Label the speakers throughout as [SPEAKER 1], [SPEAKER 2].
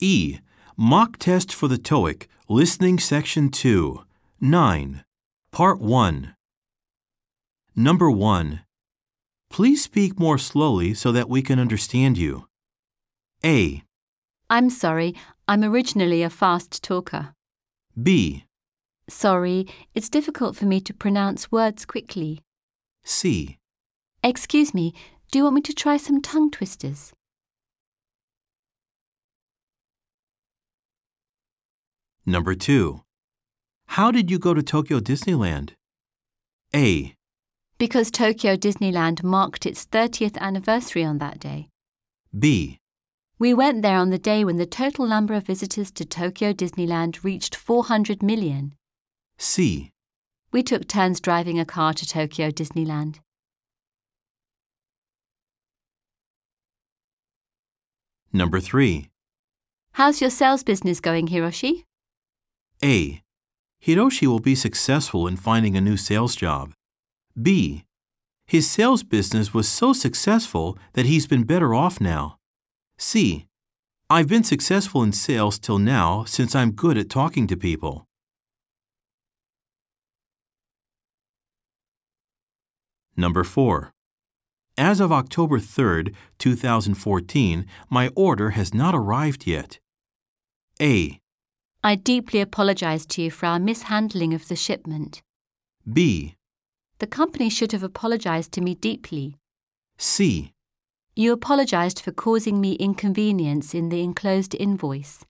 [SPEAKER 1] E. Mock test for the TOEIC, listening section 2. 9. Part 1. Number 1. Please speak more slowly so that we can understand you. A.
[SPEAKER 2] I'm sorry, I'm originally a fast talker.
[SPEAKER 1] B.
[SPEAKER 2] Sorry, it's difficult for me to pronounce words quickly.
[SPEAKER 1] C.
[SPEAKER 2] Excuse me, do you want me to try some tongue twisters?
[SPEAKER 1] Number 2. How did you go to Tokyo Disneyland? A.
[SPEAKER 2] Because Tokyo Disneyland marked its 30th anniversary on that day.
[SPEAKER 1] B.
[SPEAKER 2] We went there on the day when the total number of visitors to Tokyo Disneyland reached 400 million.
[SPEAKER 1] C.
[SPEAKER 2] We took turns driving a car to Tokyo Disneyland.
[SPEAKER 1] Number 3.
[SPEAKER 2] How's your sales business going, Hiroshi?
[SPEAKER 1] A. Hiroshi will be successful in finding a new sales job. B. His sales business was so successful that he's been better off now. C. I've been successful in sales till now since I'm good at talking to people. Number 4. As of October 3rd, 2014, my order has not arrived yet. A.
[SPEAKER 2] I deeply apologize to you for our mishandling of the shipment.
[SPEAKER 1] B.
[SPEAKER 2] The company should have apologized to me deeply.
[SPEAKER 1] C.
[SPEAKER 2] You apologized for causing me inconvenience in the enclosed invoice.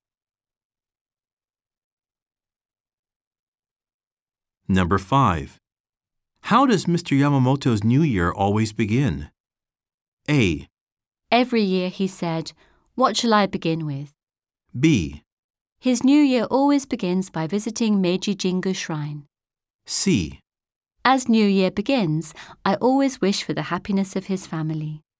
[SPEAKER 1] Number 5. How does Mr. Yamamoto's New Year always begin? A.
[SPEAKER 2] Every year he said, "What shall I begin with?"
[SPEAKER 1] B.
[SPEAKER 2] His New Year always begins by visiting Meiji Jingu Shrine.
[SPEAKER 1] C.
[SPEAKER 2] As New Year begins, I always wish for the happiness of his family.